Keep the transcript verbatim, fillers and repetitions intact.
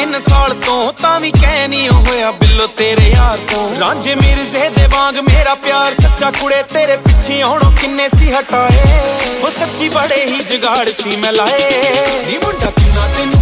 तीन साल तो तां भी कह नहीं होया बिल्लो तेरे यार तो रांझे मिर्जे दे वांग मेरा प्यार सच्चा कुड़े तेरे पिछे आउणों किन्ने सी हटाए वो सच्ची बड़े ही जुगाड़ सी मैं लाए नी मुंडा किन्ना तेनू